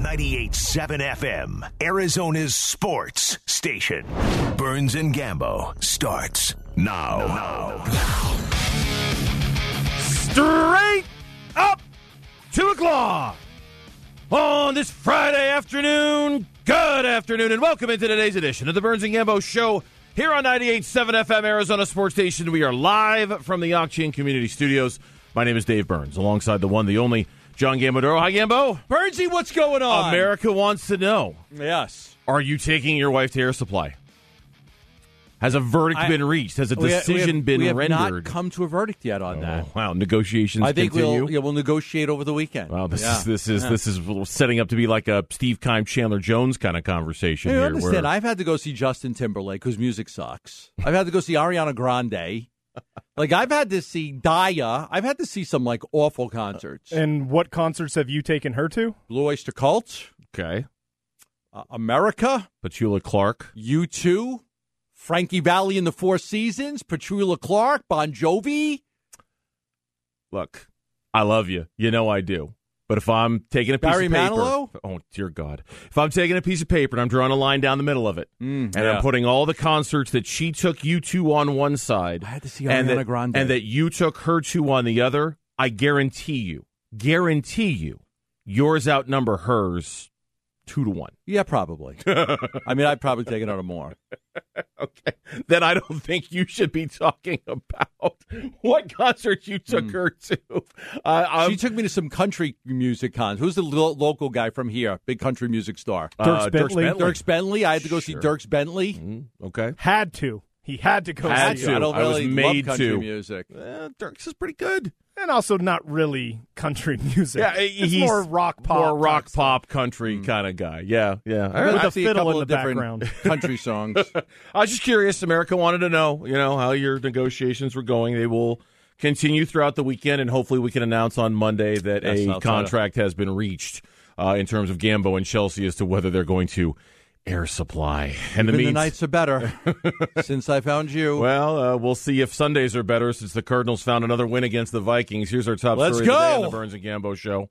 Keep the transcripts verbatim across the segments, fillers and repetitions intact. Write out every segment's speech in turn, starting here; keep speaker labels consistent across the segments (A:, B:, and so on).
A: ninety-eight point seven F M, Arizona's sports station. Burns and Gambo starts now. now.
B: Straight up two o'clock on this Friday afternoon. Good afternoon, and welcome into today's edition of the Burns and Gambo Show here on ninety-eight point seven F M, Arizona Sports Station. We are live from the Yacht-Chin Community Studios. My name is Dave Burns, alongside the one, the only, John Gambodoro. Hi, Gambo.
C: Burnsy, what's going on?
B: America wants to know.
C: Yes.
B: Are you taking your wife to Air Supply? Has a verdict
C: I,
B: been reached? Has a
C: we
B: decision
C: have, we have,
B: been
C: we have
B: rendered?
C: not come to a verdict yet on
B: oh,
C: that.
B: Wow, negotiations
C: I think
B: continue?
C: we'll yeah, we'll negotiate over the weekend.
B: Wow, this
C: yeah.
B: is this is
C: yeah.
B: this is setting up to be like a Steve Keim, Chandler Jones kind of conversation
C: You
B: here.
C: understand?
B: Where...
C: I've had to go see Justin Timberlake, whose music sucks. I've had to go see Ariana Grande. Like, I've had to see Daya. I've had to see some, like, awful concerts.
D: And what concerts have you taken her to?
C: Blue Oyster Cult.
B: Okay.
C: Uh, America.
B: Petula Clark.
C: U two. Frankie Valli and the Four Seasons. Petula Clark. Bon Jovi.
B: Look, I love you. You know I do. But if I'm taking a piece
C: Barry
B: of paper,
C: Manilow?
B: oh dear God, if I'm taking a piece of paper and I'm drawing a line down the middle of it,
C: mm,
B: and
C: yeah.
B: I'm putting all the concerts that she took you two on one side,
C: I had to see
B: and
C: Ariana
B: that,
C: Grande,
B: and that you took her two on the other, I guarantee you, guarantee you, yours outnumber hers two to one.
C: Yeah, probably. I mean, I'd probably take it out of more.
B: Okay, then I don't think you should be talking about what concert you took mm. her to. Uh,
C: she took me to some country music cons. Who's the lo- local guy from here? Big country music star.
D: Uh,
C: Dierks
D: Bentley.
C: Bentley. Dierks Bentley. I had to go
B: sure.
C: see Dierks Bentley.
B: Mm-hmm. Okay.
D: Had to. He had to go
B: had
D: see
B: to.
D: it.
C: I don't
B: I was
C: really
B: made
C: love country
B: to.
C: music.
B: Eh, Dierks is pretty good.
D: And also not really country music.
B: Yeah,
D: it's
B: he's
D: more rock pop.
B: More rock pop
D: stuff.
B: country
C: mm.
B: kind of guy. Yeah, yeah.
C: I
D: With
C: I
D: a
C: see
D: fiddle
C: a couple
D: in
C: of
D: the
C: different
D: background.
C: country songs.
B: I was just curious. America wanted to know, you know, how your negotiations were going. They will continue throughout the weekend, and hopefully we can announce on Monday that
C: yes,
B: a contract has been reached uh, in terms of Gambo and Chelsea as to whether they're going to Air Supply. And
C: Even
B: the, means,
C: the nights are better since I found you.
B: Well, uh, we'll see if Sundays are better since the Cardinals found another win against the Vikings. Here's our top
C: Let's
B: story of the day on
C: go.
B: the Burns and Gambo Show.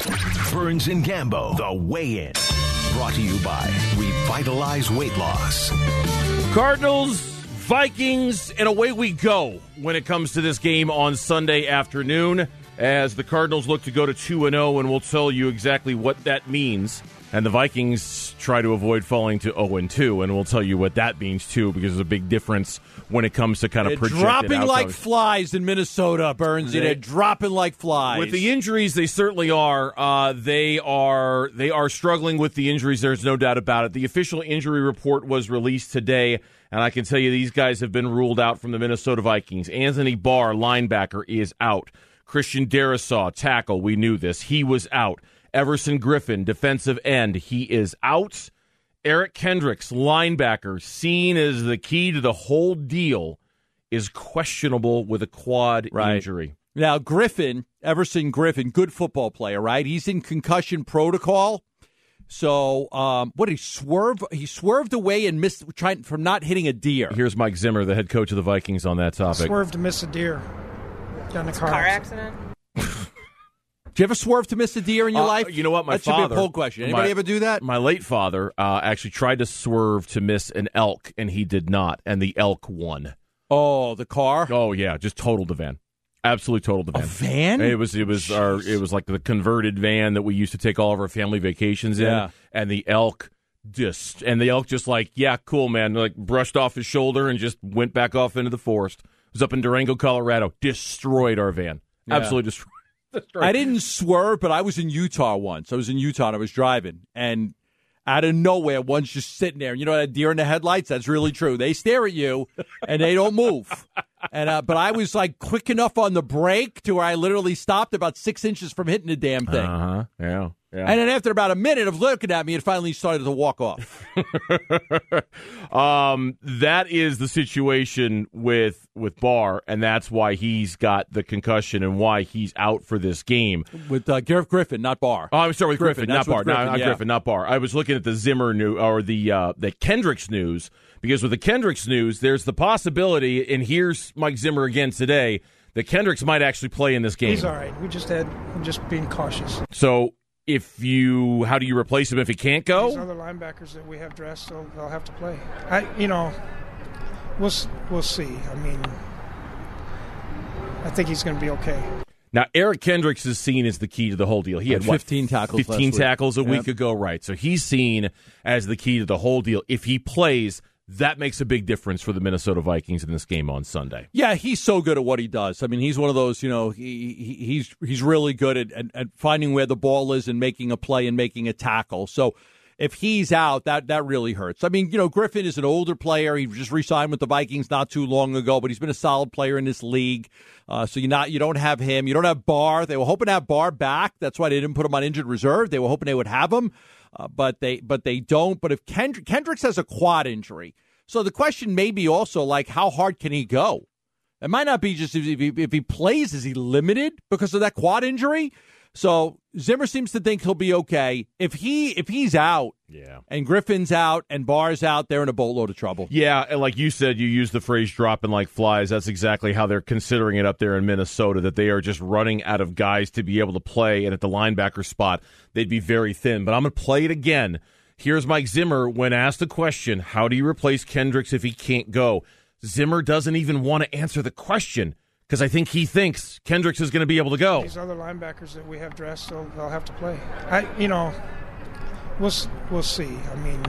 A: Burns and Gambo, the weigh-in. Brought to you by Revitalize Weight Loss.
B: Cardinals, Vikings, and away we go when it comes to this game on Sunday afternoon as the Cardinals look to go to two and oh, and we'll tell you exactly what that means. And the Vikings try to avoid falling to oh and two, and we'll tell you what that means, too, because there's a big difference when it comes to kind of
C: They're
B: projected
C: dropping
B: outcomes.
C: like flies in Minnesota, Burns.
B: They-
C: They're dropping like flies.
B: With the injuries, they certainly are. Uh, they are they are struggling with the injuries. There's no doubt about it. The official injury report was released today, and I can tell you these guys have been ruled out from the Minnesota Vikings. Anthony Barr, linebacker, is out. Christian Darrisaw, tackle, we knew this. He was out. Everson Griffin, defensive end, he is out. Eric Kendricks, linebacker, seen as the key to the whole deal, is questionable with a quad
C: Right.
B: injury.
C: Now, Griffin, Everson Griffin, good football player, right? He's in concussion protocol. So, um, what did he swerve? He swerved away and missed trying from not hitting a deer.
B: Here's Mike Zimmer, the head coach of the Vikings, on that topic.
E: Swerved to miss a deer. Got in a car,
F: Car
E: accident.
F: accident?
C: Did you ever swerve to miss a deer in your
B: Uh,
C: life?
B: you know what? My
C: that should
B: father.
C: be a poll question. Anybody
B: my,
C: ever do that?
B: My late father uh, actually tried to swerve to miss an elk, and he did not, and the elk won.
C: Oh, the car?
B: Oh yeah, just totaled the van. Absolutely totaled the
C: A
B: van.
C: van?
B: It was it was our it was like the converted van that we used to take all of our family vacations in,
C: Yeah.
B: and the elk just and the elk just like yeah, cool man, like brushed off his shoulder and just went back off into the forest. It was up in Durango, Colorado. Destroyed our van.
C: Yeah.
B: Absolutely destroyed. destroyed.
C: I didn't swerve, but I was in Utah once. I was in Utah and I was driving, and out of nowhere, one's just sitting there. You know that deer in the headlights? That's really true. They stare at you, and they don't move. And uh, but I was like quick enough on the brake to where I literally stopped about six inches from hitting the damn thing.
B: Uh huh. Yeah. Yeah.
C: And then after about a minute of looking at me, it finally started to walk off.
B: um, that is the situation with with Barr, and that's why he's got the concussion and why he's out for this game.
C: With uh, Garrett Griffin, not Barr.
B: Oh, I'm sorry, with Griffin,
C: Griffin,
B: not
C: that's
B: Barr.
C: with
B: No,
C: Griffin,
B: not
C: yeah.
B: Griffin, not Barr. I was looking at the Zimmer new or the uh, the Kendricks news because with the Kendricks news, there's the possibility, and here's Mike Zimmer again today, that Kendricks might actually play in this game.
E: He's all right. We just had we're just being cautious.
B: So if you, how do you replace him if he can't
E: These
B: go?
E: other linebackers that we have dressed, they'll, they'll have to play. I, you know, we'll s- we'll see. I mean, I think he's going to be okay.
B: Now, Eric Kendricks is seen as the key to the whole deal. He had,
C: Had
B: what,
C: fifteen tackles last
B: fifteen
C: week.
B: tackles a
C: Yep.
B: week ago, right? So he's seen as the key to the whole deal. If he plays, that makes a big difference for the Minnesota Vikings in this game on Sunday.
C: Yeah, he's so good at what he does. I mean, he's one of those, you know, he, he he's he's really good at, at, at finding where the ball is and making a play and making a tackle. So if he's out, that that really hurts. I mean, you know, Griffin is an older player. He just re-signed with the Vikings not too long ago, but he's been a solid player in this league. Uh, so you not you don't have him. You don't have Barr. They were hoping to have Barr back. That's why they didn't put him on injured reserve. They were hoping they would have him, uh, but they but they don't. But if Kendrick, Kendricks has a quad injury, so the question may be also like, how hard can he go? It might not be just if he, if he plays, is he limited because of that quad injury? So Zimmer seems to think he'll be okay. If he if he's out,
B: Yeah.
C: and Griffin's out and Barr's out, they're in a boatload of trouble.
B: Yeah, and like you said, you used the phrase dropping like flies. That's exactly how they're considering it up there in Minnesota, that they are just running out of guys to be able to play, and at the linebacker spot, they'd be very thin. But I'm going to play it again. Here's Mike Zimmer when asked the question, how do you replace Kendricks if he can't go? Zimmer doesn't even want to answer the question because I think he thinks Kendricks is going to be able to go.
E: These other linebackers that we have dressed, they'll, they'll have to play. I, you know, we'll s- we'll see. I mean,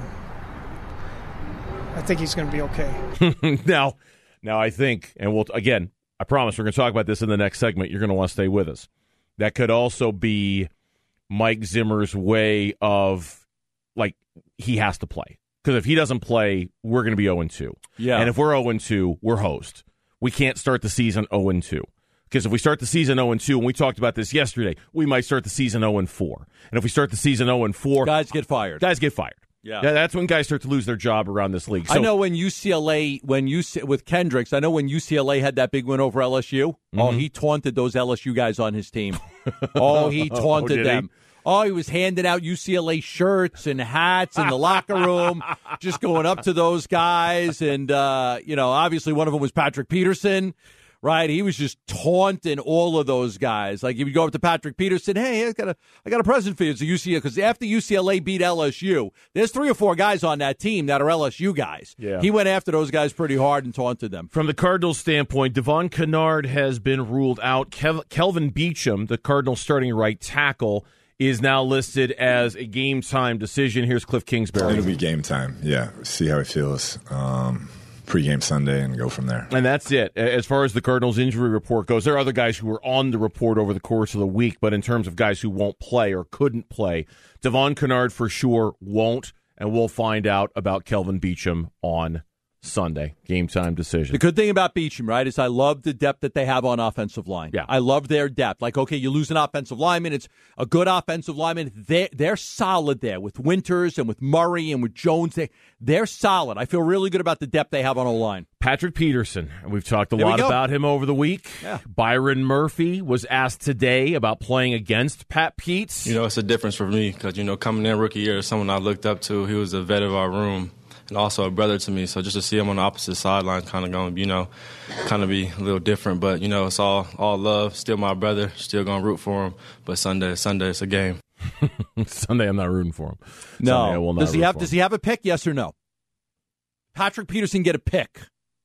E: I think he's going to be okay.
B: now, now I think, and we'll again, I promise we're going to talk about this in the next segment. You're going to want to stay with us. That could also be Mike Zimmer's way of, like, he has to play. Because if he doesn't play, we're going to be oh and two.
C: Yeah.
B: And if we're oh and two, we're host. We can't start the season oh and two. Because if we start the season oh and two, and we talked about this yesterday, we might start the season oh and four. And if we start the season oh and four,
C: Guys get fired.
B: guys get fired.
C: Yeah.
B: That's when guys start to lose their job around this league. So,
C: I know when U C L A, when you with Kendricks, I know when U C L A had that big win over L S U. Mm-hmm. Oh, he taunted those L S U guys on his team. Oh, he taunted
B: oh,
C: them.
B: He?
C: Oh, he was handing out U C L A shirts and hats in the locker room, just going up to those guys. And, uh, you know, obviously one of them was Patrick Peterson, right? He was just taunting all of those guys. Like, if you go up to Patrick Peterson, hey, I got a, I got a present for you. It's a U C L A. Because after U C L A beat L S U, there's three or four guys on that team that are L S U guys.
B: Yeah.
C: He went after those guys pretty hard and taunted them.
B: From the Cardinals' standpoint, Devon Kennard has been ruled out. Kev- Kelvin Beachum, the Cardinals' starting right tackle, is now listed as a game-time decision. Here's Cliff Kingsbury.
F: It'll be game time, yeah. See how he feels um, pre-game Sunday and go from there.
B: And that's it. As far as the Cardinals' injury report goes, there are other guys who were on the report over the course of the week, but in terms of guys who won't play or couldn't play, Devon Kennard for sure won't, and we'll find out about Kelvin Beachum on Sunday. Game-time decision.
C: The good thing about Beachum, right, is I love the depth that they have on offensive line.
B: Yeah.
C: I love their depth. Like, okay, you lose an offensive lineman. It's a good offensive lineman. They're, they're solid there with Winters and with Murray and with Jones. They, they're solid. I feel really good about the depth they have on O-line.
B: Patrick Peterson. We've talked a
C: There we
B: lot
C: go.
B: about him over the week.
C: Yeah.
B: Byron Murphy was asked today about playing against Pat Peets.
G: You know, it's a difference for me because, you know, coming in rookie year, someone I looked up to, he was a vet of our room and also a brother to me. So just to see him on the opposite sideline kind of going, you know, kind of be a little different. But, you know, it's all all love. Still my brother. Still going to root for him. But Sunday, Sunday, it's a game.
B: Sunday, I'm not rooting for him.
C: No.
B: Sunday, I will not
C: does he
B: root
C: have
B: for
C: Does
B: him.
C: he have a pick, yes or no? Patrick Peterson get a pick?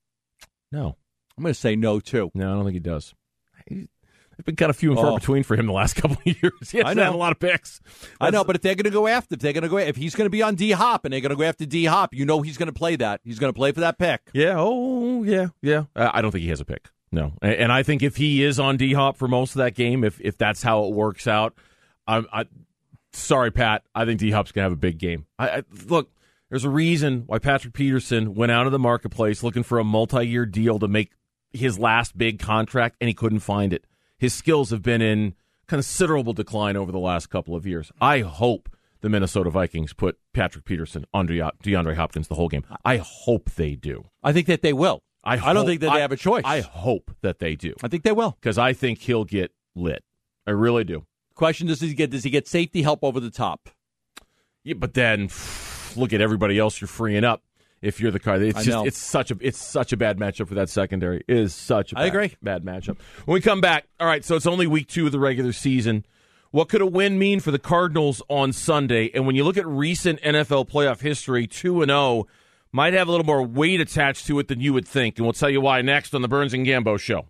B: No.
C: I'm going to say no, too.
B: No, I don't think he does. He's been kind of few and far
C: Oh.
B: between for him the last couple of years. He hasn't
C: I know.
B: had a lot of picks.
C: I know,
B: That's-
C: but if they're going to go after, if they're going to go, if he's going to be on D Hop and they're going to go after D Hop, you know he's going to play that. He's going to play for that pick.
B: Yeah, oh, yeah, yeah. Uh, I don't think he has a pick. No. And, and I think if he is on D-Hop for most of that game, if if that's how it works out, I'm I, sorry, Pat. I think D-Hop's going to have a big game. I, I Look, there's a reason why Patrick Peterson went out of the marketplace looking for a multi-year deal to make his last big contract, and he couldn't find it. His skills have been in considerable decline over the last couple of years. I hope the Minnesota Vikings put Patrick Peterson on De- DeAndre Hopkins the whole game. I hope they do.
C: I think that they will.
B: I,
C: I
B: hope,
C: don't think that they
B: I-
C: have a choice.
B: I hope that they do
C: I think they will.
B: because I think he'll get lit. I really do.
C: Question: Does he get? Does he get safety help over the top?
B: Yeah, but then look at everybody else you're freeing up. If you're the car, it's
C: I
B: just
C: know.
B: it's such a it's such a bad matchup for that secondary. It is such a
C: I
B: bad,
C: agree.
B: bad matchup. When we come back, all right. So it's only week two of the regular season. What could a win mean for the Cardinals on Sunday? And when you look at recent N F L playoff history, two and oh might have a little more weight attached to it than you would think. And we'll tell you why next on the Burns and Gambo Show.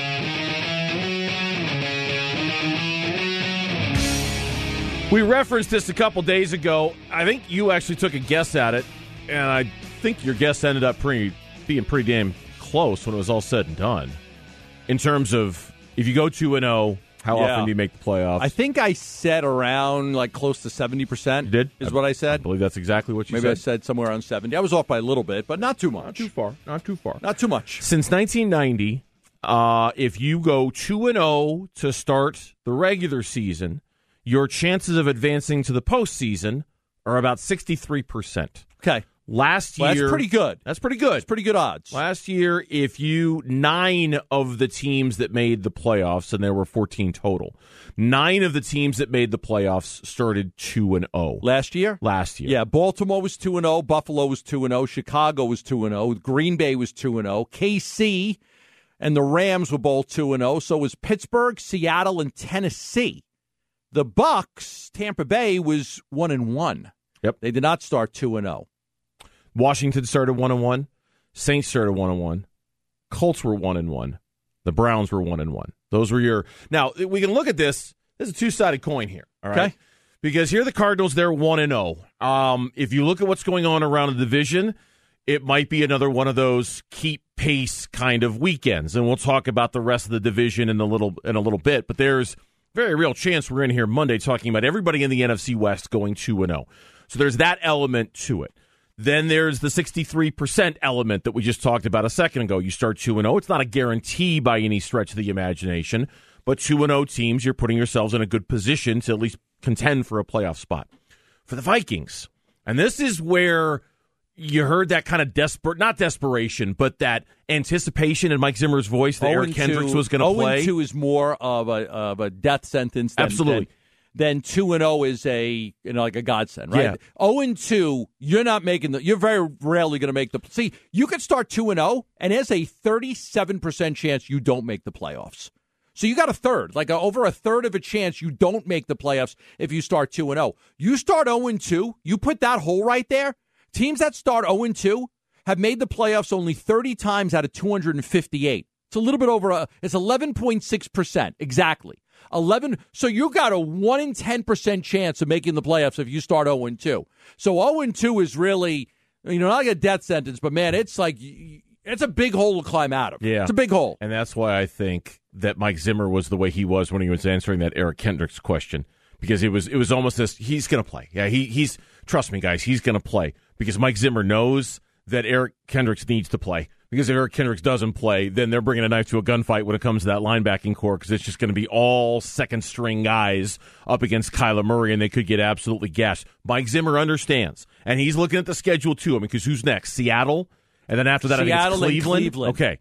B: We referenced this a couple days ago. I think you actually took a guess at it, and I think your guess ended up pretty, being pretty damn close when it was all said and done. In terms of, if you go two and oh, how
C: Yeah.
B: often do you make the playoffs?
C: I think I said around like close to seventy percent.
B: You did?
C: Is what I
B: I
C: said.
B: believe that's exactly what you
C: Maybe
B: said.
C: I said somewhere around seventy. I was off by a little bit, but not too much.
B: Not too far. Not too far.
C: Not too much.
B: Since nineteen ninety, uh, if you go two and oh to start the regular season, your chances of advancing to the postseason are about sixty-three percent.
C: Okay.
B: Last year...
C: Well, that's pretty good.
B: That's pretty good.
C: It's pretty good odds.
B: Last year, if you... Nine of the teams that made the playoffs, and there were fourteen total, nine of the teams that made the playoffs started two and oh.
C: Last year?
B: Last year.
C: Yeah, Baltimore was two and oh, Buffalo was two and oh, Chicago was two and oh, Green Bay was two and oh, K C and the Rams were both two and oh, so was Pittsburgh, Seattle, and Tennessee. The Bucks, Tampa Bay, was one and one.
B: Yep.
C: They did not start two and oh.
B: Washington started one and one. Saints started one and one. Colts were one and one. The Browns were one and one. Those were your. Now we can look at this. This is a two-sided coin here. All right.
C: Okay.
B: Because here are the Cardinals. They're one and zero. Um, if you look at what's going on around the division, it might be another one of those keep pace kind of weekends. And we'll talk about the rest of the division in a little in a little bit. But there's very real chance we're in here Monday talking about everybody in the N F C West going two and zero. So there's that element to it. Then there's the sixty-three percent element that we just talked about a second ago. You start two and oh. It's not a guarantee by any stretch of the imagination, but two and oh teams, you're putting yourselves in a good position to at least contend for a playoff spot. For the Vikings, and this is where you heard that kind of desperate, not desperation, but that anticipation in Mike Zimmer's voice that Eric Kendricks was going to play.
C: oh and two is more of a, of a death sentence than,
B: Absolutely.
C: than then two and oh is a you know like a godsend, right?
B: Yeah.
C: oh and two, you're not making the. You're very rarely going to make the. See, you could start two and oh, and there's a thirty-seven percent chance you don't make the playoffs. So you got a third, like a, over a third of a chance you don't make the playoffs if you start two and oh. You start oh and two, you put that hole right there. Teams that start oh and two have made the playoffs only thirty times out of two hundred fifty-eight. It's a little bit over a. It's eleven point six percent exactly. eleven. So you got a one in ten percent chance of making the playoffs if you start oh and two. So oh and two is really, you know, not like a death sentence, but man, it's like it's a big hole to climb out of.
B: Yeah.
C: It's a big hole.
B: And that's why I think that Mike Zimmer was the way he was when he was answering that Eric Kendricks question, because it was it was almost this. He's going to play. Yeah, he he's trust me, guys. He's going to play because Mike Zimmer knows that Eric Kendricks needs to play. Because if Eric Kendricks doesn't play, then they're bringing a knife to a gunfight when it comes to that linebacking core, because it's just going to be all second-string guys up against Kyler Murray, and they could get absolutely gashed. Mike Zimmer understands, and he's looking at the schedule, too. I mean, because who's next? Seattle? And then after that,
C: Seattle
B: I think it's Cleveland.
C: and Cleveland.
B: Okay.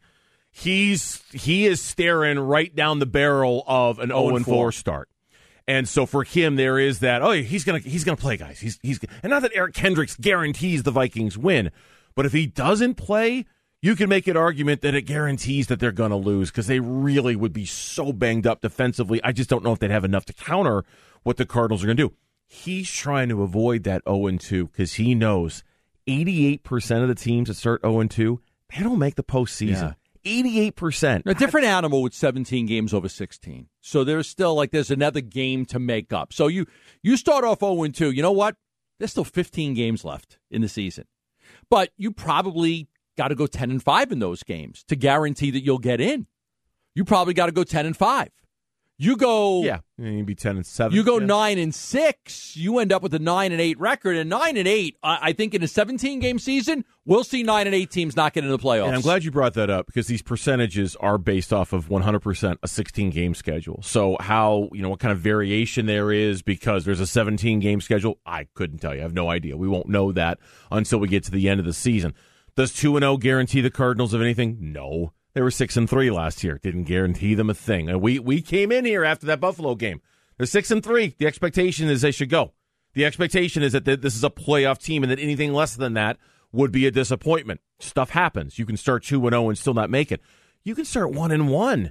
B: He's He is staring right down the barrel of an oh and four start. And so for him, there is that, oh, he's going to he's gonna play, guys. He's he's And not that Eric Kendricks guarantees the Vikings win, but if he doesn't play, you can make an argument that it guarantees that they're going to lose because they really would be so banged up defensively. I just don't know if they'd have enough to counter what the Cardinals are going to do. He's trying to avoid that oh and two because he knows eighty-eight percent of the teams that start oh and two, they don't make the postseason. Yeah. eighty-eight percent.
C: A different animal with seventeen games over sixteen. So there's still like there's another game to make up. So you you start off oh and two. You know what? There's still fifteen games left in the season. But you probably got to go ten and five in those games to guarantee that you'll get in. You probably got to go ten and five. You go,
B: yeah, you'd be ten and seven.
C: You go
B: yeah.
C: nine and six. You end up with a nine and eight record. And nine and eight, I, I think in a seventeen game season, we'll see nine and eight teams not get into the playoffs.
B: And I'm glad you brought that up because these percentages are based off of one hundred percent a sixteen game schedule. So how you know what kind of variation there is because there's a seventeen game schedule, I couldn't tell you. I have no idea. We won't know that until we get to the end of the season. Does two and oh guarantee the Cardinals of anything? No. They were six and three last year. Didn't guarantee them a thing. And we we came in here after that Buffalo game. They're six and three. The expectation is they should go. The expectation is that this is a playoff team and that anything less than that would be a disappointment. Stuff happens. You can start two and oh and still not make it. You can start one and one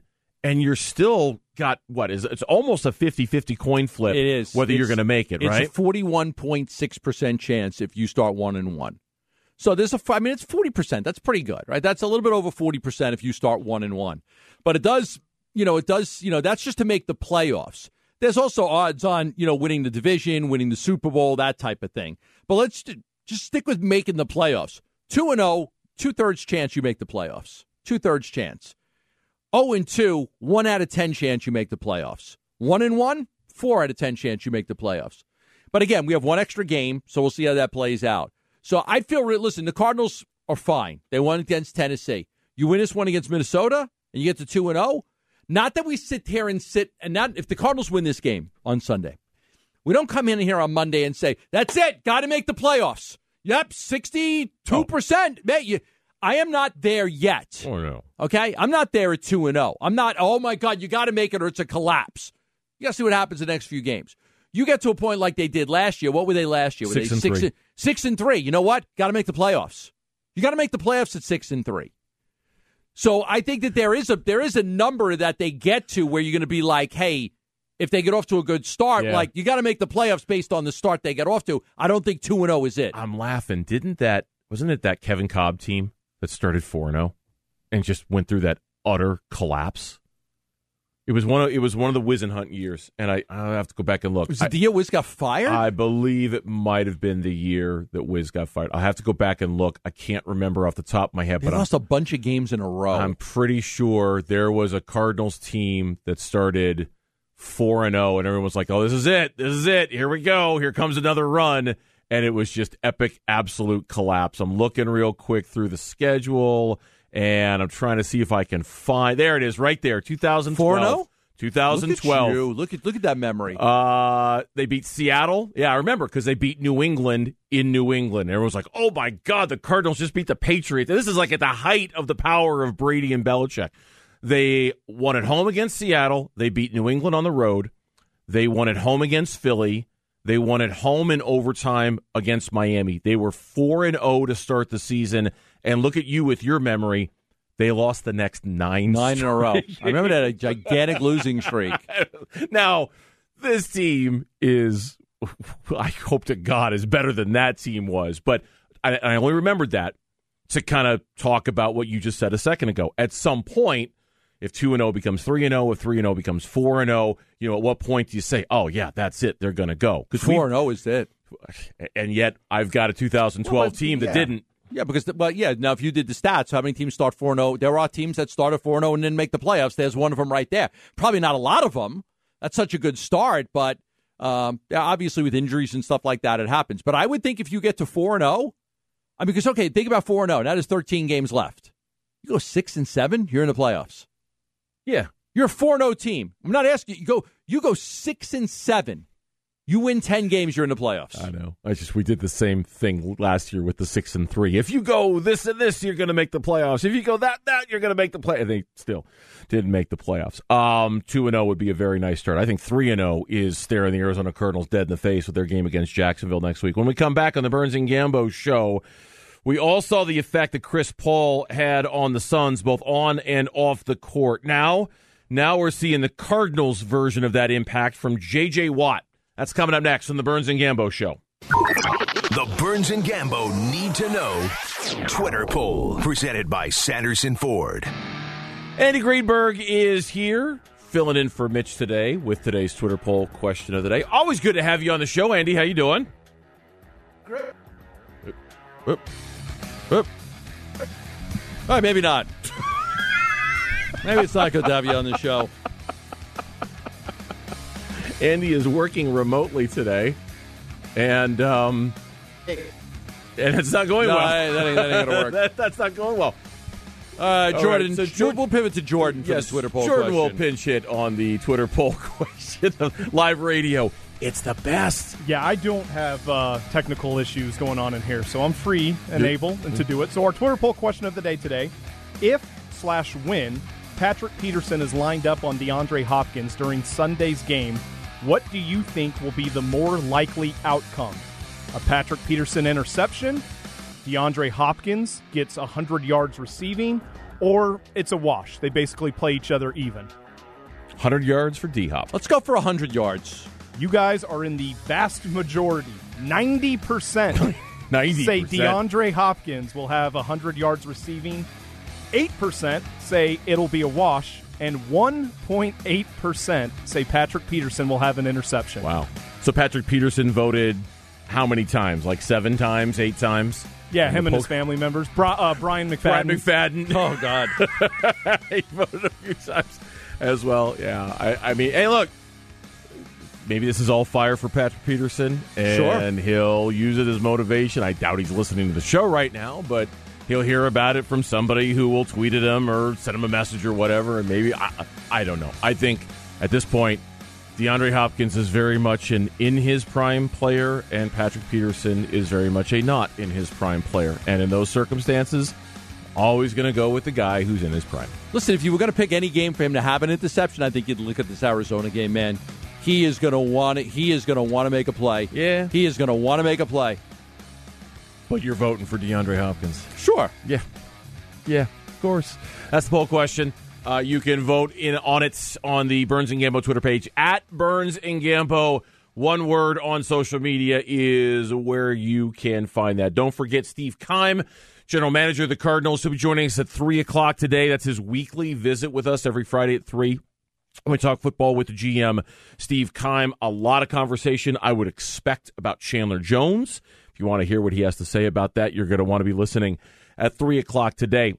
B: and you're still got, what, is it's almost a fifty-fifty coin flip.
C: It is.
B: Whether
C: it's,
B: you're going to make it,
C: it's
B: right?
C: It's a forty-one point six percent chance if you start one and one. So there's a, I mean, it's forty percent. That's pretty good, right? That's a little bit over forty percent if you start one and one. But it does, you know, it does, you know, that's just to make the playoffs. There's also odds on, you know, winning the division, winning the Super Bowl, that type of thing. But let's just stick with making the playoffs. two and oh, two-thirds chance you make the playoffs. Two-thirds chance. oh and two, one out of ten chance you make the playoffs. one and one, four out of ten chance you make the playoffs. But again, we have one extra game, so we'll see how that plays out. So I feel, listen, the Cardinals are fine. They won against Tennessee. You win this one against Minnesota, and you get to two and oh. Not that we sit here and sit, and not if the Cardinals win this game on Sunday. We don't come in here on Monday and say, that's it, got to make the playoffs. Yep, sixty-two percent. Oh. You, I am not there yet.
B: Oh, no.
C: Okay? I'm not there at two and oh. I'm not, oh, my God, you got to make it or it's a collapse. You got to see what happens in the next few games. You get to a point like they did last year. What were they last year? Were
B: six
C: they
B: and
C: six
B: three.
C: And, six and three. You know what? Got to make the playoffs. You got to make the playoffs at six and three. So I think that there is a there is a number that they get to where you're going to be like, hey, if they get off to a good start,
B: yeah.
C: like you got to make the playoffs based on the start they get off to. I don't think two and oh is it.
B: I'm laughing. Didn't that wasn't it that Kevin Cobb team that started four and oh and just went through that utter collapse? It was one of it was one of the Whisenhunt years, and I I have to go back and look.
C: Was it
B: I,
C: the year Wiz got fired?
B: I believe it might have been the year that Wiz got fired. I have to go back and look. I can't remember off the top of my head,
C: they
B: but
C: lost
B: I'm,
C: a bunch of games in a row.
B: I'm pretty sure there was a Cardinals team that started four and zero, and everyone was like, "Oh, this is it! This is it! Here we go! Here comes another run!" And it was just epic, absolute collapse. I'm looking real quick through the schedule, and I'm trying to see if I can find. There it is, right there, two thousand twelve.
C: four and oh?
B: twenty twelve.
C: Look at you. Look at look at that memory.
B: Uh, they beat Seattle. Yeah, I remember because they beat New England in New England. Everyone was like, "Oh my God, the Cardinals just beat the Patriots." This is like at the height of the power of Brady and Belichick. They won at home against Seattle. They beat New England on the road. They won at home against Philly. They won at home in overtime against Miami. They were four and zero to start the season. And look at you with your memory. They lost the next nine
C: Nine in a row. I remember that, a gigantic losing streak.
B: Now, this team is, I hope to God, is better than that team was. But I, I only remembered that to kind of talk about what you just said a second ago. At some point, if two and oh becomes three and oh, if three and oh becomes four and oh, you know, at what point do you say, oh, yeah, that's it, they're going to go?
C: four and oh is it.
B: And yet, I've got a two thousand twelve well, but, team that
C: yeah.
B: didn't.
C: Yeah, because, the, well, yeah, now if you did the stats, how many teams start four and oh? There are teams that started four and oh and didn't make the playoffs. There's one of them right there. Probably not a lot of them. That's such a good start, but um, obviously with injuries and stuff like that, it happens. But I would think if you get to four and oh, I mean, because, okay, think about four and oh. Now there's thirteen games left. You go six and seven, you're in the playoffs.
B: Yeah.
C: You're a four and oh team. I'm not asking you. You go, you go six and seven. You win ten games, you're in the playoffs.
B: I know. I just we did the same thing last year with the six and three. If you go this and this, you're going to make the playoffs. If you go that that, you're going to make the play. And they still didn't make the playoffs. Um, two and zero would be a very nice start. I think three and zero is staring the Arizona Cardinals dead in the face with their game against Jacksonville next week. When we come back on the Burns and Gambo show, we all saw the effect that Chris Paul had on the Suns, both on and off the court. Now, now we're seeing the Cardinals' version of that impact from J J. Watt. That's coming up next on the Burns and Gambo show.
A: The Burns and Gambo Need to Know Twitter poll, presented by Sanderson Ford.
B: Andy Greenberg is here, filling in for Mitch today with today's Twitter poll question of the day. Always good to have you on the show, Andy. How you doing?
C: Great. Oop. Oop. All right, maybe not. Maybe it's not good to have you on the show.
B: Andy is working remotely today, and um, and it's not going
C: no,
B: well.
C: I, that ain't, that ain't gonna work.
B: that, that's not going well.
C: Uh, Jordan,
B: right, so
C: Jordan, we'll pivot to Jordan for
B: yes,
C: the Twitter poll
B: Jordan
C: question.
B: will pinch hit on the Twitter poll question of live radio. It's the best.
D: Yeah, I don't have uh, technical issues going on in here, so I'm free and
B: You're,
D: able and to do it. So our Twitter poll question of the day today, if slash when Patrick Peterson is lined up on DeAndre Hopkins during Sunday's game, what do you think will be the more likely outcome? A Patrick Peterson interception, DeAndre Hopkins gets one hundred yards receiving, or it's a wash? They basically play each other even.
B: one hundred yards for D-Hop.
C: Let's go for one hundred yards.
D: You guys are in the vast majority. ninety percent
B: ninety percent.
D: say DeAndre Hopkins will have one hundred yards receiving. eight percent say it'll be a wash. And one point eight percent say Patrick Peterson will have an interception.
B: Wow. So Patrick Peterson voted how many times? Like seven times, eight times?
D: Yeah, him and his family members. Bri- uh, Brian McFadden.
B: Brian McFadden.
C: Oh, God.
B: He voted a few times as well. Yeah. I, I mean, hey, look. Maybe this is all fire for Patrick Peterson. And
C: sure.
B: he'll use it as motivation. I doubt he's listening to the show right now, but he'll hear about it from somebody who will tweet at him or send him a message or whatever. And maybe, I, I don't know. I think at this point, DeAndre Hopkins is very much an in his prime player, and Patrick Peterson is very much a not in his prime player. And in those circumstances, always going to go with the guy who's in his prime.
C: Listen, if you were going to pick any game for him to have an interception, I think you'd look at this Arizona game, man. He is going to want it. He is going to want to make a play.
B: Yeah.
C: He is going to want to make a play.
B: But you're voting for DeAndre Hopkins.
C: Sure.
B: Yeah. Yeah, of course. That's the poll question. Uh, you can vote in on it on the Burns and Gambo Twitter page, at Burns and Gambo. One word on social media is where you can find that. Don't forget Steve Keim, general manager of the Cardinals, will be joining us at three o'clock today. That's his weekly visit with us every Friday at three. We talk football with the G M, Steve Keim. A lot of conversation I would expect about Chandler Jones. If you want to hear what he has to say about that, you're going to want to be listening at three o'clock today.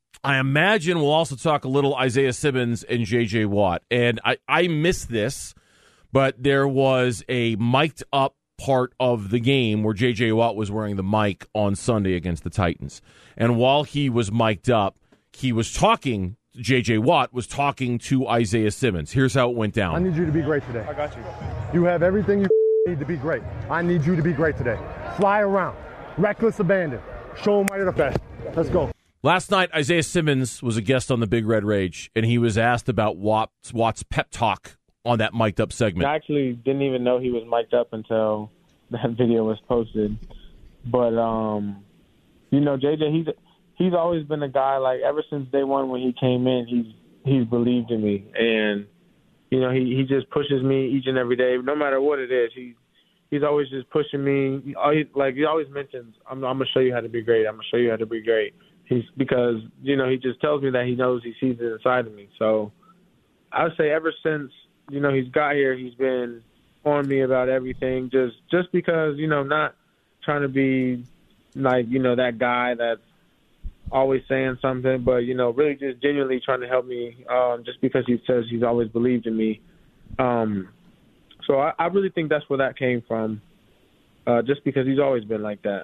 B: I imagine we'll also talk a little Isaiah Simmons and J J. Watt. And I, I missed this, but there was a mic'd up part of the game where J J. Watt was wearing the mic on Sunday against the Titans. And while he was mic'd up, he was talking, J J. Watt was talking to Isaiah Simmons. Here's how it went down.
H: I need you to be great today.
D: I got you.
H: You have everything you need to be great. I need you to be great today. Fly around. Reckless abandon. Show them why you're the best. Let's go.
B: Last night, Isaiah Simmons was a guest on the Big Red Rage, and he was asked about Watt's, Watt's pep talk on that mic'd up segment.
I: I actually didn't even know he was mic'd up until that video was posted. But, um, you know, J J, he's he's always been a guy, like, ever since day one when he came in, he's he's believed in me. And, you know, he, he just pushes me each and every day, no matter what it is. He He's always just pushing me. Like, he always mentions, I'm, I'm going to show you how to be great. I'm going to show you how to be great. He's because, you know, he just tells me that he knows he sees it inside of me. So I would say ever since, you know, he's got here, he's been on me about everything. Just just because, you know, not trying to be like, you know, that guy that's always saying something, but, you know, really just genuinely trying to help me um, just because he says he's always believed in me. Um So I, I really think that's where that came from, uh, just because he's always been like that.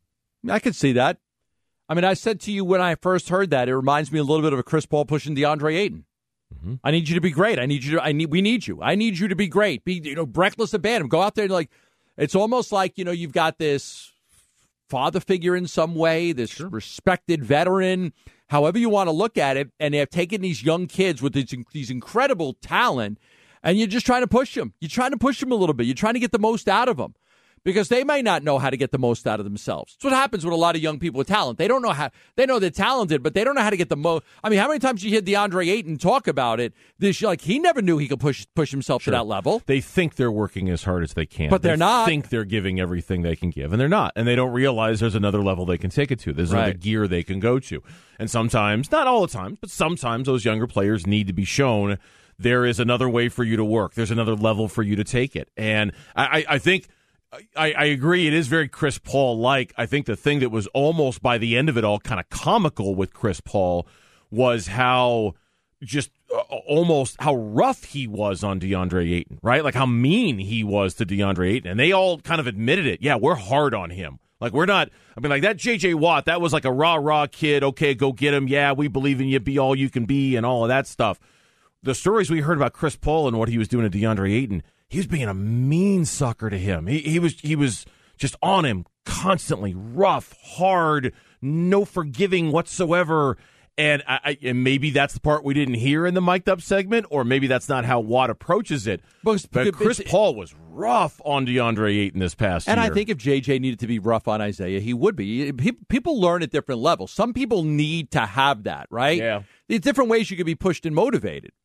C: I could see that. I mean, I said to you when I first heard that, it reminds me a little bit of a Chris Paul pushing DeAndre Ayton. Mm-hmm. I need you to be great. I need you to. I need. We need you. I need you to be great. Be you know reckless abandon. Go out there and like. It's almost like you know you've got this father figure in some way, this sure. respected veteran, however you want to look at it, and they've taken these young kids with these, these incredible talent. And you're just trying to push them. You're trying to push them a little bit. You're trying to get the most out of them because they may not know how to get the most out of themselves. It's what happens with a lot of young people with talent. They don't know how. They know they're talented, but they don't know how to get the most. I mean, how many times you hear DeAndre Ayton talk about it? This like he never knew he could push push himself sure. to that level.
B: They think they're working as hard as they can,
C: but they're
B: they
C: not.
B: Think they're giving everything they can give, and they're not. And they don't realize there's another level they can take it to. There's
C: right.
B: another gear they can go to. And sometimes, not all the time, but sometimes those younger players need to be shown. There is another way for you to work. There's another level for you to take it. And I, I think I, I agree. It is very Chris Paul-like. I think the thing that was almost by the end of it all kind of comical with Chris Paul was how just uh, almost how rough he was on DeAndre Ayton, right? Like how mean he was to DeAndre Ayton. And they all kind of admitted it. Yeah, we're hard on him. Like, we're not, I mean, like that J J. Watt, that was like a rah-rah kid. Okay, go get him. Yeah, we believe in you. Be all you can be and all of that stuff. The stories we heard about Chris Paul and what he was doing to DeAndre Ayton, he was being a mean sucker to him. He, he was he was just on him constantly, rough, hard, no forgiving whatsoever. And I, and maybe that's the part we didn't hear in the mic'd up segment, or maybe that's not how Watt approaches it. But, but Chris Paul was rough on DeAndre Ayton this past
C: and
B: year.
C: And I think if J J needed to be rough on Isaiah, he would be. People learn at different levels. Some people need to have that, right?
B: Yeah.
C: There's different ways you can be pushed and motivated.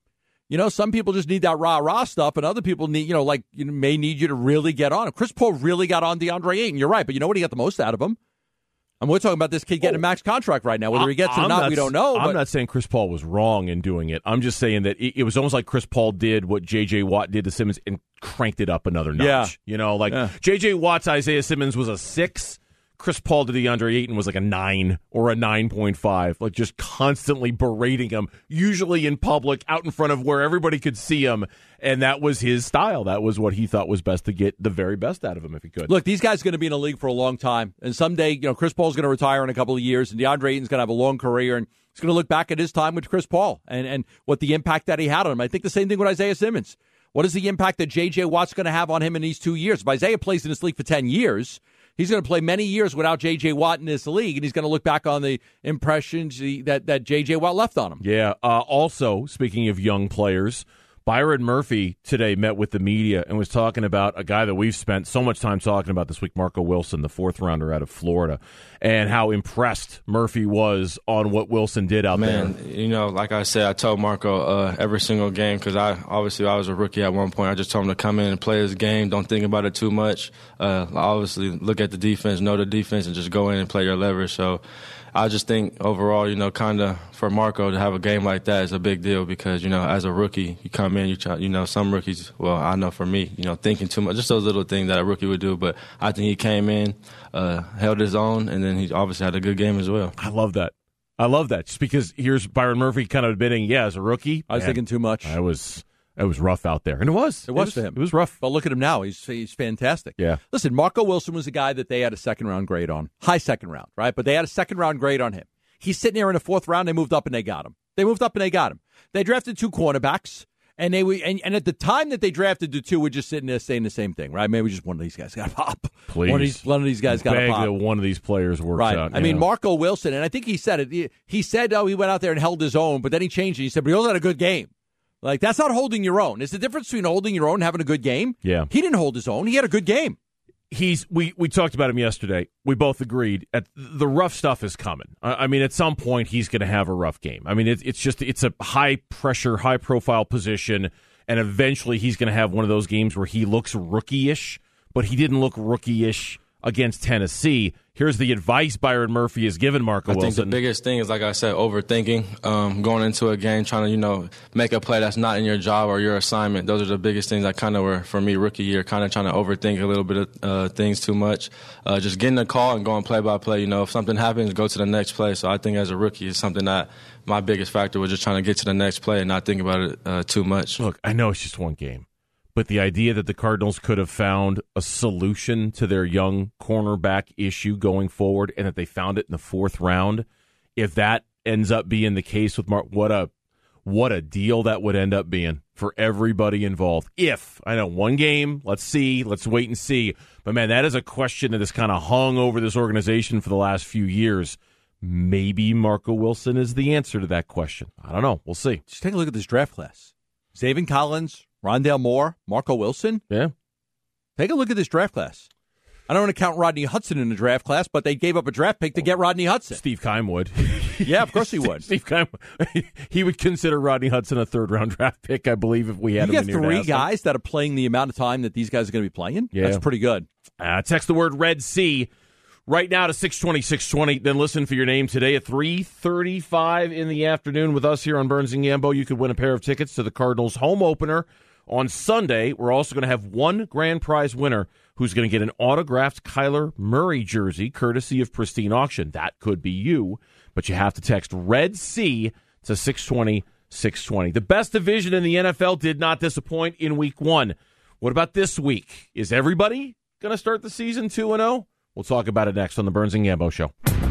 C: You know, some people just need that rah-rah stuff, and other people need, you know, like, you know, may need you to really get on him. Chris Paul really got on DeAndre Ayton. You're right, but you know what? He got the most out of him. And we're talking about this kid getting oh, a max contract right now. Whether he gets it or not, not, we don't know.
B: I'm
C: but.
B: not saying Chris Paul was wrong in doing it. I'm just saying that it, it was almost like Chris Paul did what J J. Watt did to Simmons and cranked it up another notch.
C: Yeah.
B: You know, like
C: yeah.
B: J J. Watt's Isaiah Simmons was a six. Chris Paul to DeAndre Ayton was like a nine or a nine point five, like just constantly berating him, usually in public, out in front of where everybody could see him. And that was his style. That was what he thought was best to get the very best out of him if he could.
C: Look, these guys are going to be in the league for a long time. And someday, you know, Chris Paul's going to retire in a couple of years, and DeAndre Ayton's going to have a long career. And he's going to look back at his time with Chris Paul and, and what the impact that he had on him. I think the same thing with Isaiah Simmons. What is the impact that J J. Watt's going to have on him in these two years? If Isaiah plays in this league for ten years, he's going to play many years without J J. Watt in this league, and he's going to look back on the impressions that, that J J. Watt left on him.
B: Yeah. Uh, also, speaking of young players, Byron Murphy today met with the media and was talking about a guy that we've spent so much time talking about this week, Marco Wilson, the fourth rounder out of Florida, and how impressed Murphy was on what Wilson did out
G: Man,
B: there.
G: You know, like I said, I told Marco uh, every single game because I obviously I was a rookie at one point. I just told him to come in and play his game. Don't think about it too much. Uh, obviously, look at the defense, know the defense, and just go in and play your leverage. So I just think overall, you know, kind of for Marco to have a game like that is a big deal because, you know, as a rookie, you come in, you try, you know, some rookies, well, I know for me, you know, thinking too much, just those little things that a rookie would do. But I think he came in, uh, held his own, and then he obviously had a good game as well.
B: I love that. I love that. Just because here's Byron Murphy kind of admitting, yeah, as a rookie,
C: I was
B: man,
C: thinking too much.
B: I was. It was rough out there. And it was.
C: It was, it was for him.
B: It was rough.
C: But look at him now. He's he's fantastic.
B: Yeah.
C: Listen, Marco Wilson was a guy that they had a second-round grade on. High second round, right? But they had a second-round grade on him. He's sitting there in the fourth round. They moved up and they got him. They moved up and they got him. They drafted two cornerbacks. And they were, and, and at the time that they drafted the two, we're just sitting there saying the same thing, right? Maybe just one of these guys got to pop.
B: Please.
C: One of these, one of these guys got to pop.
B: That one of these players works
C: right.
B: out.
C: I mean, Marco Wilson, and I think he said it. He, he said, oh, he went out there and held his own, but then he changed it. He said, but he also had a good game. Like, that's not holding your own. It's the difference between holding your own and having a good game.
B: Yeah.
C: He didn't hold his own. He had a good game.
B: He's we, we talked about him yesterday. We both agreed at the rough stuff is coming. I, I mean, at some point he's going to have a rough game. I mean, it, it's just it's a high pressure, high profile position, and eventually he's going to have one of those games where he looks rookie-ish, but he didn't look rookie-ish against Tennessee. Here's the advice Byron Murphy has given Marco
G: I
B: Wilson.
G: I think the biggest thing is, like I said, overthinking, um, going into a game, trying to, you know, make a play that's not in your job or your assignment. Those are the biggest things that kind of were, for me, rookie year, kind of trying to overthink a little bit of uh, things too much. Uh, just getting the call and going play by play. You know, if something happens, go to the next play. So I think as a rookie, it's something that my biggest factor was just trying to get to the next play and not think about it uh, too much.
B: Look, I know it's just one game. But the idea that the Cardinals could have found a solution to their young cornerback issue going forward and that they found it in the fourth round, if that ends up being the case with Mark, what a what a deal that would end up being for everybody involved. If, I know, one game, let's see, let's wait and see. But, man, that is a question that has kind of hung over this organization for the last few years. Maybe Marco Wilson is the answer to that question. I don't know. We'll see.
C: Just take a look at this draft class. Zaven Collins, Rondale Moore, Marco Wilson.
B: Yeah.
C: Take a look at this draft class. I don't want to count Rodney Hudson in the draft class, but they gave up a draft pick to get Rodney Hudson.
B: Steve Keim would.
C: Yeah, of course he would.
B: Steve Keim, he would consider Rodney Hudson a third-round draft pick, I believe, if we had
C: you
B: him in
C: here. You got three guys that are playing the amount of time that these guys are going to be playing?
B: Yeah.
C: That's pretty good.
B: Uh, text the word Red Sea right now to six twenty, six twenty. Then listen for your name today at three thirty-five in the afternoon with us here on Burns and Gambo. You could win a pair of tickets to the Cardinals home opener on Sunday. We're also going to have one grand prize winner who's going to get an autographed Kyler Murray jersey, courtesy of Pristine Auction. That could be you, but you have to text Red Sea to six twenty, six twenty. The best division in the N F L did not disappoint in week one. What about this week? Is everybody going to start the season two and oh? We'll talk about it next on the Burns and Gambo Show.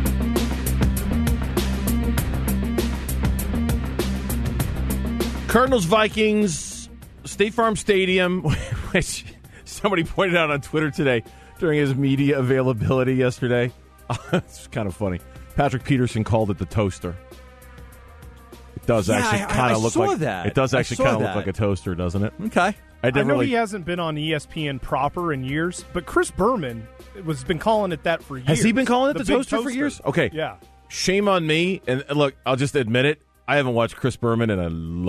B: Cardinals-Vikings, State Farm Stadium, which somebody pointed out on Twitter today during his media availability yesterday. It's kind of funny. Patrick Peterson called it the toaster. It does
C: yeah,
B: actually kind of look
C: saw
B: like
C: that.
B: It does actually kind of look
C: that.
B: like a toaster, doesn't it?
C: Okay.
B: I,
D: I know
B: really...
D: he hasn't been on E S P N proper in years, but Chris Berman was been calling it that for years.
B: Has he been calling it the,
D: the
B: toaster,
D: toaster
B: for years? Okay.
D: Yeah.
B: Shame on me. And look, I'll just admit it. I haven't watched Chris Berman in a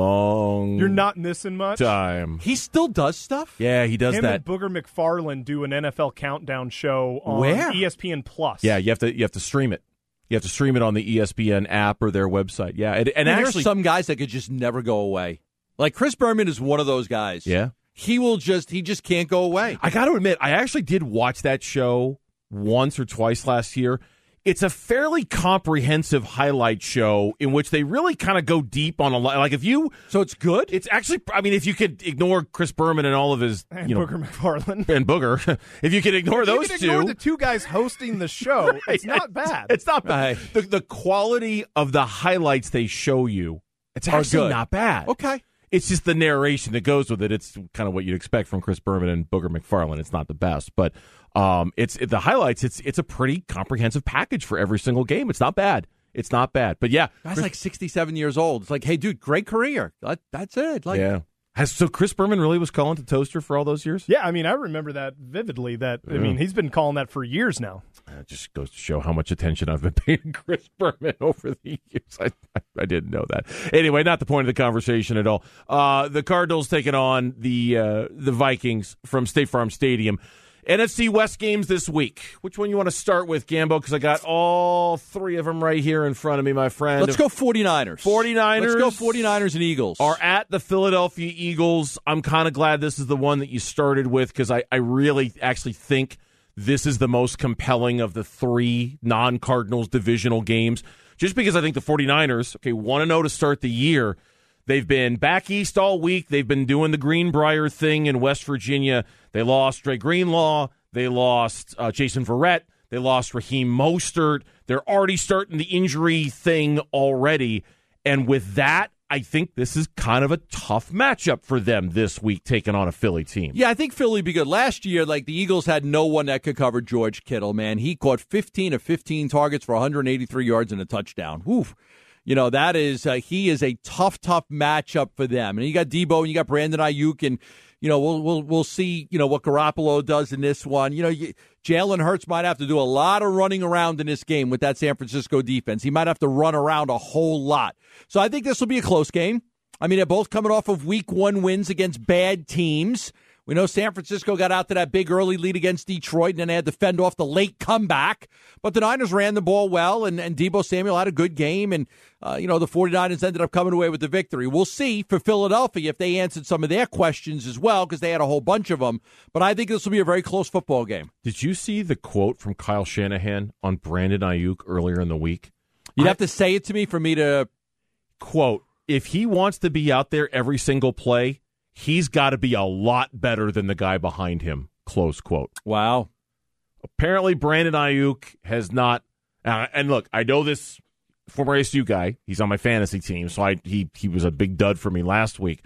B: long
D: You're not missing much.
B: time.
C: He still does stuff?
B: Yeah, he does
D: Him
B: that.
D: and Booger McFarland do an N F L countdown show on
C: Where?
D: E S P N Plus.
B: Yeah, you have to you have to stream it. You have to stream it on the E S P N app or their website. Yeah, and, and
C: I mean,
B: actually,
C: there's some guys that could just never go away. Like Chris Berman is one of those guys.
B: yeah,
C: He will just, he just can't go away.
B: I got to admit, I actually did watch that show once or twice last year. It's a fairly comprehensive highlight show in which they really kind of go deep on a lot. Like if you,
C: So it's good?
B: it's actually, I mean, if you could ignore Chris Berman and all of his,
D: And
B: you know,
D: Booger McFarland.
B: and Booger, if you could ignore
D: You
B: those
D: can
B: two,
D: ignore the two guys hosting the show. It's not bad.
B: It's not bad.
C: Right.
B: The, the quality of the highlights they show you, it's
C: Are
B: actually
C: good.
B: not bad.
C: Okay.
B: It's just the narration that goes with it. It's kind of what you'd expect from Chris Berman and Booger McFarland. It's not the best, but um, it's it, the highlights. It's it's a pretty comprehensive package for every single game. It's not bad. It's not bad. But yeah,
C: Guy's
B: Chris-
C: like sixty-seven years old. It's like, hey, dude, great career. That, that's it. Like,
B: yeah. Has, so Chris Berman really was calling to Toaster for all those years?
D: Yeah, I mean, I remember that vividly. That I mean, he's been calling that for years now.
B: It just goes to show how much attention I've been paying Chris Berman over the years. I, I, I didn't know that. Anyway, not the point of the conversation at all. Uh, the Cardinals taking on the uh, the Vikings from State Farm Stadium. N F C West games this week. Which one you want to start with, Gambo? Because I got all three of them right here in front of me, my friend.
C: Let's go 49ers.
B: 49ers.
C: Let's go 49ers and Eagles.
B: Are at the Philadelphia Eagles. I'm kind of glad this is the one that you started with because I, I really actually think this is the most compelling of the three non-Cardinals divisional games. Just because I think the 49ers, okay, one and oh to start the year. They've been back east all week. They've been doing the Greenbrier thing in West Virginia. They lost Dre Greenlaw. They lost uh, Jason Verrett. They lost Raheem Mostert. They're already starting the injury thing already. And with that, I think this is kind of a tough matchup for them this week, taking on a Philly team.
C: Yeah, I think Philly be good. Last year, like the Eagles had no one that could cover George Kittle, man. He caught fifteen of fifteen targets for one hundred eighty-three yards and a touchdown. Woof. You know, that is, uh, he is a tough, tough matchup for them. And you got Debo and you got Brandon Ayuk, and, you know, we'll we'll we'll see, you know, what Garoppolo does in this one. You know, you, Jalen Hurts might have to do a lot of running around in this game with that San Francisco defense. He might have to run around a whole lot. So I think this will be a close game. I mean, they're both coming off of week one wins against bad teams. We know San Francisco got out to that big early lead against Detroit, and then they had to fend off the late comeback. But the Niners ran the ball well, and, and Deebo Samuel had a good game, and, uh, you know, the 49ers ended up coming away with the victory. We'll see for Philadelphia if they answered some of their questions as well, because they had a whole bunch of them. But I think this will be a very close football game.
B: Did you see the quote from Kyle Shanahan on Brandon Ayuk earlier in the week?
C: You'd
B: I-
C: have to say it to me for me to...
B: Quote, if he wants to be out there every single play, he's got to be a lot better than the guy behind him, close quote.
C: Wow.
B: Apparently, Brandon Ayuk has not, uh, and look, I know this former A S U guy. He's on my fantasy team, so I he he was a big dud for me last week.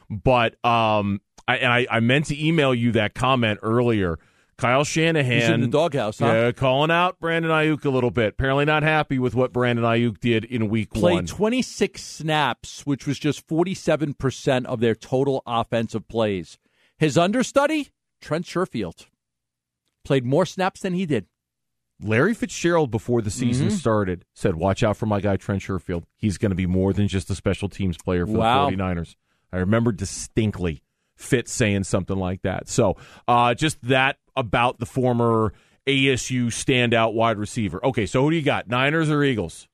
B: But um, I, and I, I meant to email you that comment earlier. Kyle Shanahan.
C: He's in the doghouse, huh?
B: Yeah, calling out Brandon Ayuk a little bit. Apparently not happy with what Brandon Ayuk did in week
C: Played
B: one.
C: twenty-six snaps, which was just forty-seven percent of their total offensive plays. His understudy, Trent Sherfield, played more snaps than he did.
B: Larry Fitzgerald, before the season
C: Mm-hmm.
B: started, said, watch out for my guy Trent Sherfield. He's going to be more than just a special teams player for
C: Wow.
B: the 49ers. I remember distinctly Fitz saying something like that. So uh, just that about the former A S U standout wide receiver. Okay, so who do you got, Niners or Eagles?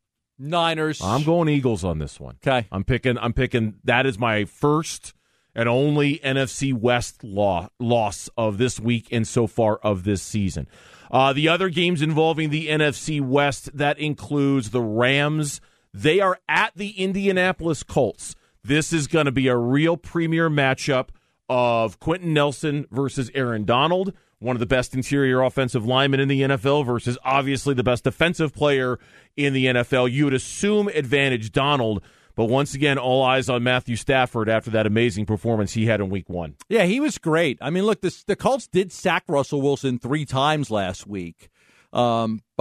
C: Niners.
B: I'm going Eagles on this one.
C: Okay.
B: I'm picking. I'm picking. That is my first and only N F C West law, loss of this week and so far of this season. Uh, the other games involving the N F C West, that includes the Rams. They are at the Indianapolis Colts. This is going to be a real premier matchup of Quentin Nelson versus Aaron Donald, one of the best interior offensive linemen in the N F L versus obviously the best defensive player in the N F L. You would assume advantage Donald, but once again, all eyes on Matthew Stafford after that amazing performance he had in week one.
C: Yeah, he was great. I mean, look, this, the Colts did sack Russell Wilson three times last week. Um, but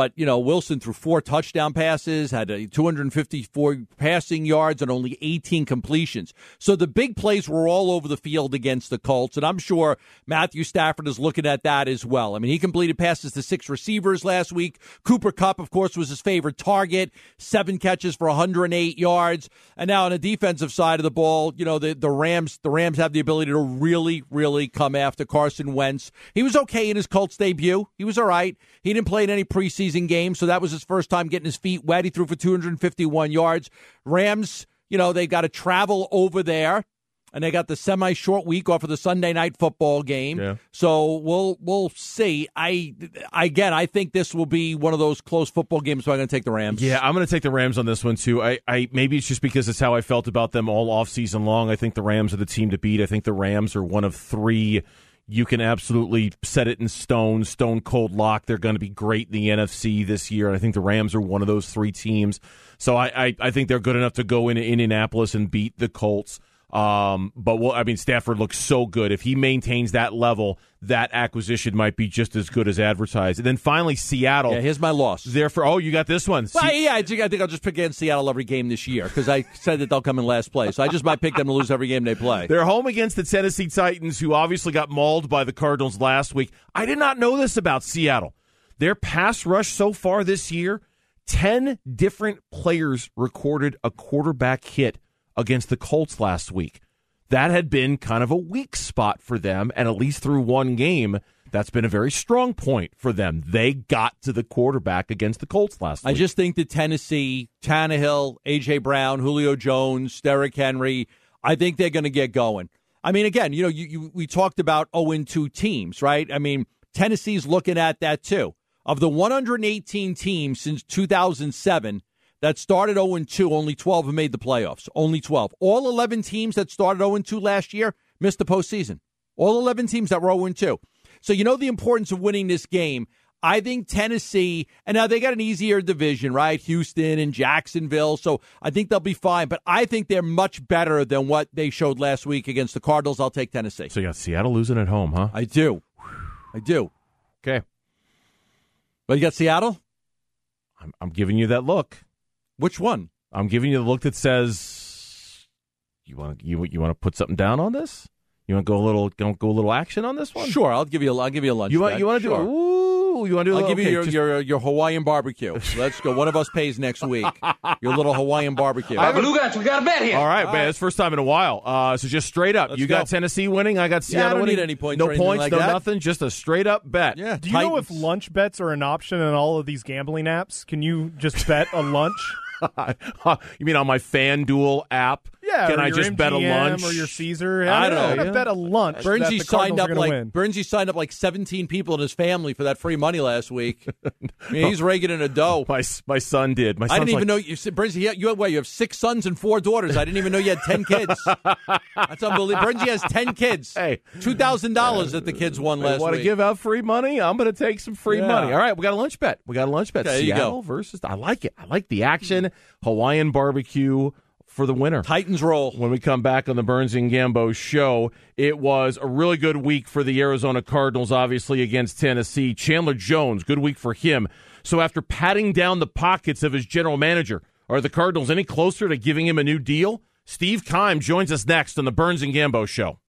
C: But, you know, Wilson threw four touchdown passes, had a two hundred fifty-four passing yards, and only eighteen completions. So the big plays were all over the field against the Colts, and I'm sure Matthew Stafford is looking at that as well. I mean, he completed passes to six receivers last week. Cooper Kupp, of course, was his favorite target, seven catches for one hundred eight yards. And now on the defensive side of the ball, you know, the, the Rams the Rams have the ability to really, really come after Carson Wentz. He was okay in his Colts debut. He was all right. He didn't play in any preseason games, so that was his first time getting his feet wet. He threw for two hundred fifty-one yards. Rams, you know, they got to travel over there, and they got the semi-short week off of the Sunday night football game.
B: Yeah.
C: So we'll we'll see. I again, I think this will be one of those close football games. So I'm going to take the Rams.
B: Yeah, I'm going to take the Rams on this one too. I, I maybe it's just because it's how I felt about them all off season long. I think the Rams are the team to beat. I think the Rams are one of three. You can absolutely set it in stone, stone cold lock. They're going to be great in the N F C this year. And I think the Rams are one of those three teams. So I, I, I think they're good enough to go into Indianapolis and beat the Colts. Um, but we'll, I mean, Stafford looks so good. If he maintains that level, that acquisition might be just as good as advertised. And then finally, Seattle.
C: Yeah, here's my loss.
B: Therefore, oh, you got this one.
C: Well, Se- yeah, I think, I think I'll just pick against Seattle every game this year because I said that they'll come in last place. So I just might pick them to lose every game they play.
B: They're home against the Tennessee Titans, who obviously got mauled by the Cardinals last week. I did not know this about Seattle. Their pass rush so far this year, ten different players recorded a quarterback hit against the Colts last week. That had been kind of a weak spot for them, and at least through one game, that's been a very strong point for them. They got to the quarterback against the Colts last week.
C: I just think that Tennessee, Tannehill, A J. Brown, Julio Jones, Derrick Henry, I think they're going to get going. I mean, again, you know, you, you we talked about oh and two teams, right? I mean, Tennessee's looking at that too. Of the one hundred eighteen teams since two thousand seven that started oh and two, only twelve have made the playoffs. Only twelve. All eleven teams that started oh and two last year missed the postseason. All eleven teams that were oh and two. So you know the importance of winning this game. I think Tennessee, and now they got an easier division, right? Houston and Jacksonville, so I think they'll be fine. But I think they're much better than what they showed last week against the Cardinals. I'll take Tennessee.
B: So you got Seattle losing at home, huh?
C: I do. I do.
B: Okay.
C: But you got Seattle?
B: I'm, I'm giving you that look.
C: Which one?
B: I'm giving you the look that says you want you you want to put something down on this. You want to go a little go, go a little action on this one.
C: Sure, I'll give you a, I'll give you a lunch.
B: You want
C: bag.
B: you want to
C: sure.
B: do ooh you want to do.
C: I'll
B: a,
C: give
B: okay,
C: you your,
B: just,
C: your your Hawaiian barbecue. Let's go. One of us pays next week. Your little Hawaiian barbecue.
J: All right, Beluga, we got a bet here.
B: All right, all man. It's first time in a while. Uh, so just straight up,
C: Let's
B: you
C: go.
B: got Tennessee winning. I got Seattle
C: yeah, I don't
B: winning.
C: need any points.
B: No
C: or anything
B: points.
C: like
B: no
C: that.
B: nothing. Just a straight up bet.
C: Yeah.
D: Do you
C: Titans.
D: know if lunch bets are an option in all of these gambling apps? Can you just bet a lunch?
B: You mean on my FanDuel app?
D: Yeah,
B: Can
D: or
B: I
D: your
B: just
D: M G M
B: bet a lunch
D: or your Caesar?
C: I don't
D: I'm
C: know.
D: gonna bet a lunch. that
C: Bernsey
D: the
C: signed
D: Cardinals
C: up
D: are gonna
C: like
D: win.
C: Bernsey signed up like seventeen people in his family for that free money last week. I mean, he's raking in a dough.
B: My my son did. My
C: I
B: son's
C: didn't even
B: like,
C: know you. Bernsey, you, you, wait, you have six sons and four daughters. I didn't even know you had ten kids. That's unbelievable. Bernsey has ten kids.
B: Hey,
C: two thousand dollars that the kids won last
B: want to
C: week.
B: give out free money? I'm going to take some free
C: Yeah.
B: money. All right, we got a lunch bet. We got a lunch bet.
C: Okay, there you
B: Seattle
C: go.
B: versus. I like it. I like the action. Hawaiian barbecue for the winner.
C: Titans roll.
B: When we come back on the Burns and Gambo show, it was a really good week for the Arizona Cardinals, obviously, against Tennessee. Chandler Jones, good week for him. So after patting down the pockets of his general manager, are the Cardinals any closer to giving him a new deal? Steve Keim joins us next on the Burns and Gambo show.